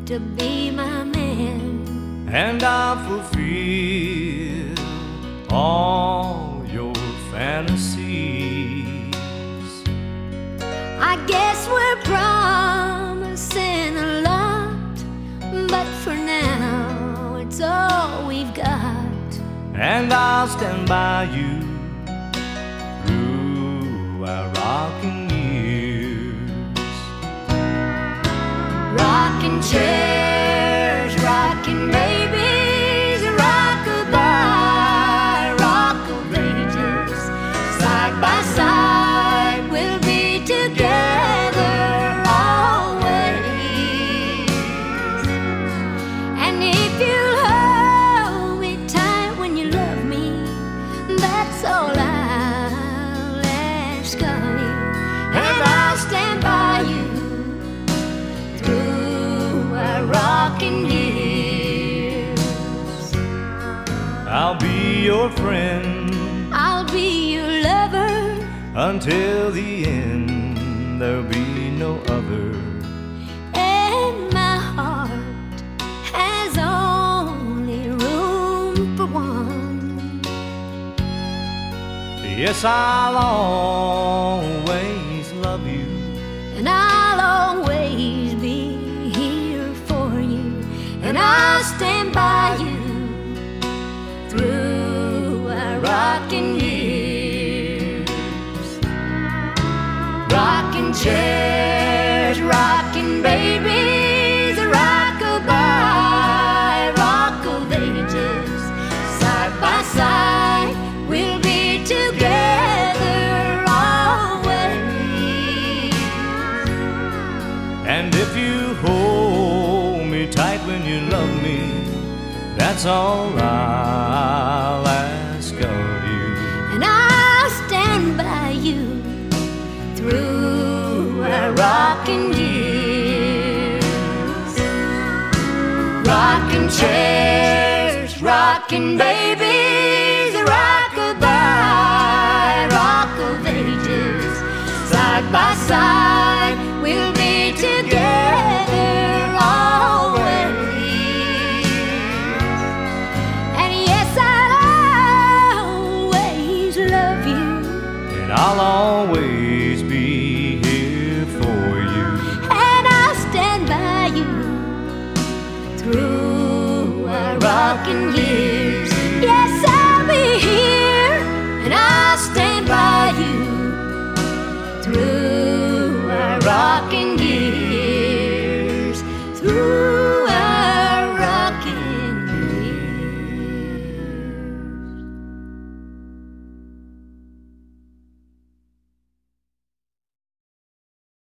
to be my man, and I'll fulfill all your fantasies. I guess we're promising a lot, but for now it's all we've got. And I'll stand by you through our rocking years. Rocking chairs, rocking babies, rock-a-bye, rock of ages. Side by side we'll be together always. And if you'll hold me tight when you love me, that's all I'll ask of you. And I'll stand by you through our rocking years. I'll be your friend I'll be your lover until the end. There'll be no other. and my heart has only room for one. Yes, I'll always love you, And I'll always be here for you, and I'll stand by you through our rocking years. Rocking chairs, rocking babies, rock-a-bye, rock of ages. Side by side we'll be together always. and if you hold me tight when you love me, that's all I'll ask of you. And I'll stand by you through our rocking years. Rocking chairs, rocking babies, rock-a-bye, rock of ages. Side by side we'll be together always. And yes, I'll always love you, And I'll always be here for you. and I'll stand by you through our rocking years.